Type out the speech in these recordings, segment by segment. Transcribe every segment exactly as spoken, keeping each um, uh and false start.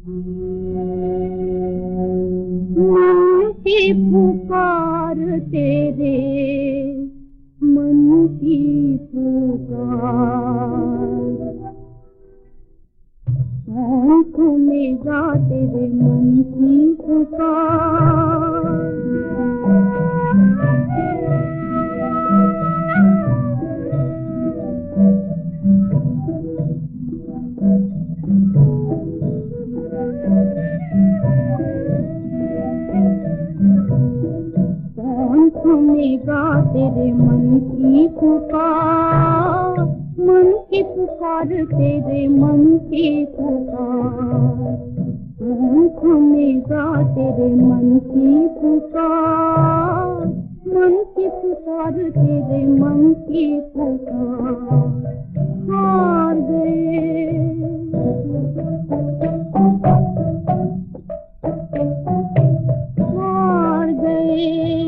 मन की पुकार तेरे, मन की पुकार, आँखों में गा तेरे मन की पुकार। में गा तेरे मन की पुकार, मन की पुकार तेरे मन की पुकार, आँखों में गा तेरे मन की पुकार, मन की पुकार तेरे मन की पुकार। हार गए हार गए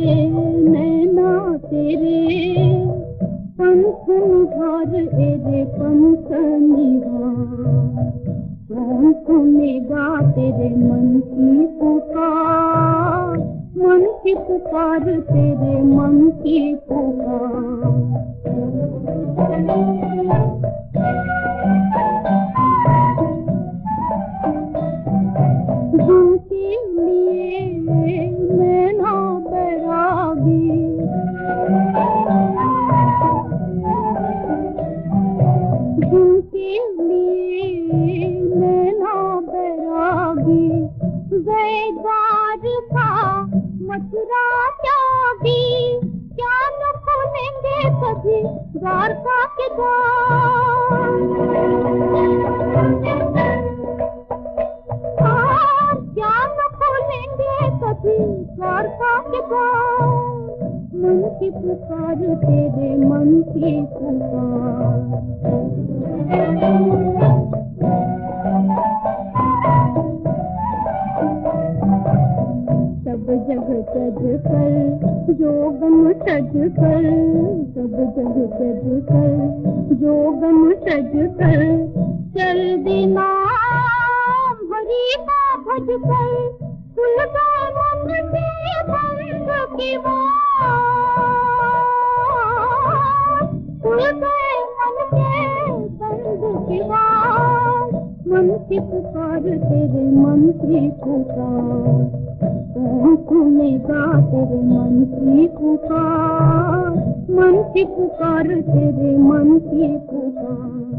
तेरे पंख निहार, एरे पंख निहार, आँखों में गा तेरे मन की पुकार, मन की पुकार तेरे मन की पुकार। जिनके लिए नैना बैरागी, जिनके लिए नैना बैरागी, गए द्वारका मथुरा त्यागी, क्या न खोलेंगे कभी द्वारका के द्वार। क्या न खोलेंगे कभी द्वारका के द्वार। मन की पुकार तेरे मन की पुकार, सब जग सज कर जोगन सज कर, सब जग सज कर जोगन सज कर, चल देना हरि का भज कर, खुल गए मन के बंद की बात, खुल गए मन के बंद की बात। मन की पुकार तेरे मन की पुकार, आँखों में गा तेरे मन की पुकार, मन की पुकार तेरे मन की पुकार।